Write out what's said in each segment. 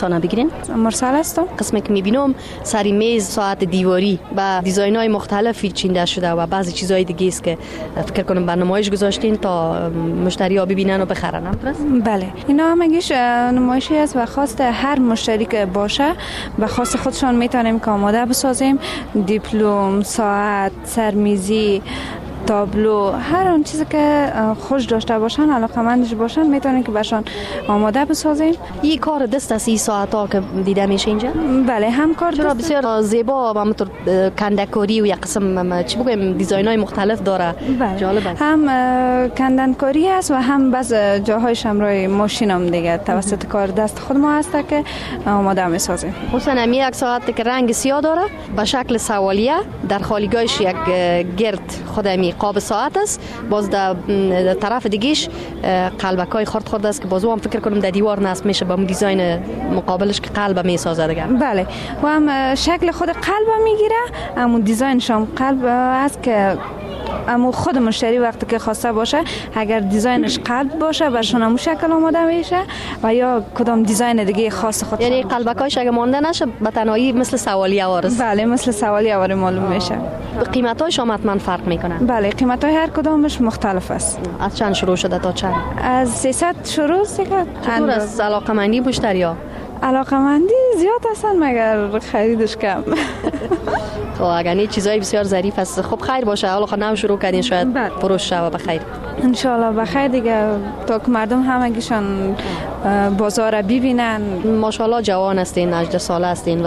تانه بگیرین. مرسل هستم. قسمی که میبینم سری میز ساعت دیواری با دیزاین های مختلفی چینده شده و بعضی چیزهای دیگه است که فکر کنم به نمایش گذاشتین تا مشتری ها ببینن و بخرن. بله، اینا همگیش نمایشی است و خواست هر مشتری که باشه به خواست خودشان میتونیم که آماده بسازیم. دیپلم، ساعت، سرمیزی، تابلو، هر اون چیزی که خوش داشته باشن، علاقمندش باشن، میتونن که برشان آماده بسازیم. این کار دست است، این ساعت ها که دیده میشه اینجا؟ بله، هم کار دست. بسیار زیبا و همونطور کندکاری و یک قسم چی بگویم دیزاین های مختلف داره. بله. جالب است. هم کندنکاری است و هم بعض جاهایش هم روی ماشین هم دیگه توسط کار دست خود ما هست که آماده میسازیم. مثلا می یک ساعت که رنگ سیاه داره به شکل سوالیه، در خالیگاهش یک گرد خودمی قاب ساعت است، باز در طرف دیگهش قلبکای خرد است که بازو هم فکر کنم در دیوار نصب میشه با دیزاین مقابلش که قلب میسازه دیگه. بله، و هم شکل خود قلب میگیره، همون دیزاینش هم قلب است که اما خود مشتری وقتی که خواسته باشه اگر دیزاینش قلب باشه برشون همون شکل آماده میشه و یا کدام دیزاین دیگه خاص خود. یعنی قلبکایش اگه مانده نشه به تنهایی مثل سوالیه وارست. بله، مثل سوالیه وار معلوم میشه. قیمتاش هم حتما فرق میکنن. بله، قیمتای هر کدامش مختلف است. از چند شروع شده تا چند؟ از 300 شروع است. چطور از علاقمندی مشتریا؟ علاقمندی زیاد هستن مگر خریدش کم. خب اگر نه چیزای بسیار ظریف است. خب خیر باشه، حالا نو شروع کردین شاید فروش شه و بخیر. ان شاء الله بخیر دیگه تا که مردم همگیشان بازار ببینن. ماشاءالله جوان هستین، 18 ساله هستین و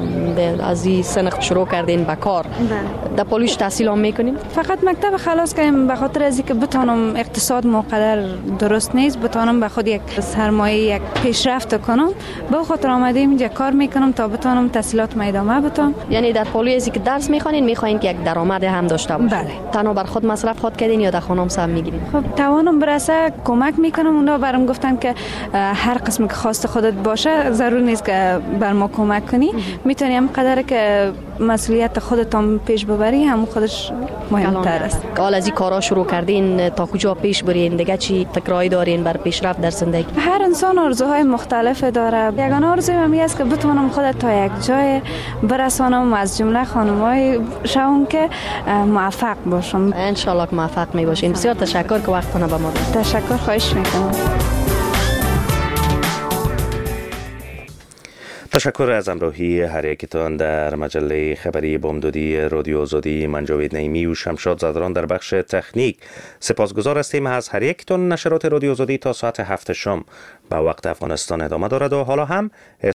از این سن شروع کردین به کار. در پالیش تحصیل هم میکنین؟ فقط مکتب خلاص کردیم به خاطر از اینکه بتونم اقتصاد مقدر درست نیست، بتونم به خود یک سرمایه یک پیشرفت کنم. به خاطر آمدیم اینجا کار میکنم تا بتونم تحصیلات ادامه بدم. یعنی در پالی از که درس میخوانین میخواین که یک درآمد هم داشته باشین؟ بله. تنها بر خود مصرف خود کردین یا در خانه هم سهم میگیرین؟ خب توانم برسه کمک میکنم. اونا برام گفتن که هر قسم که خواست خودت باشه ضرور نیست که بر ما کمک کنی، میتونی هم قدر که مسئولیت خودت هم پیش ببری هم خودش مهمتر است. حال از این کارا شروع کردین تا کجا پیش برین؟ دیگه چی فکرایی دارین بر پیشرفت در زندگی؟ هر انسان آرزوهای مختلف داره. یگانه آرزویم هم است که بتونم خودت تا یک جای برسانم، از جمله خانمای شوم که موفق باشم. ان شاء الله که موفق می باشین. بسیار تشکر که وقتتون به ما دادید. تشکر، خواهش میکنم. تشکر از همراهی هر یکتان در مجله خبری بامدادی رادیو آزادی. من جاوید نعیمی و شمشاد زادران در بخش تکنیک. سپاسگزار هستیم از هر یکتان. نشرات رادیو آزادی تا ساعت 7 شام به وقت افغانستان ادامه دارد و حالا هم